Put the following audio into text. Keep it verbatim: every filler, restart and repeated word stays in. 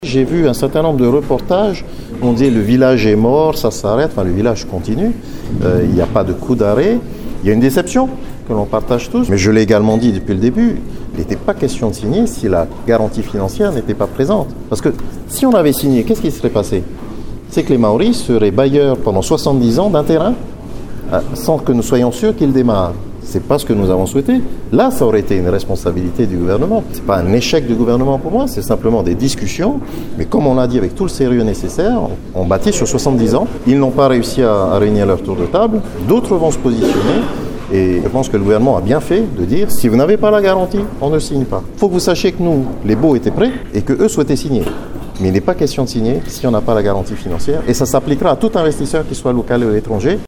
J'ai vu un certain nombre de reportages où on disait le village est mort, ça s'arrête, enfin le village continue, euh, il n'y a pas de coup d'arrêt, il y a une déception que l'on partage tous, mais je l'ai également dit depuis le début, il n'était pas question de signer si la garantie financière n'était pas présente. Parce que si on avait signé, qu'est-ce qui serait passé ? C'est que les Maoris seraient bailleurs pendant soixante-dix ans d'un terrain euh, sans que nous soyons sûrs qu'ils démarrent. C'est pas ce que nous avons souhaité. Là, ça aurait été une responsabilité du gouvernement. C'est pas un échec du gouvernement pour moi, c'est simplement des discussions. Mais comme on l'a dit avec tout le sérieux nécessaire, on, on bâtit sur soixante-dix ans. Ils n'ont pas réussi à, à réunir leur tour de table. D'autres vont se positionner. Et je pense que le gouvernement a bien fait de dire, si vous n'avez pas la garantie, on ne signe pas. Il faut que vous sachiez que nous, les baux étaient prêts et qu'eux souhaitaient signer. Mais il n'est pas question de signer si on n'a pas la garantie financière. Et ça s'appliquera à tout investisseur, qu'il soit local ou étranger.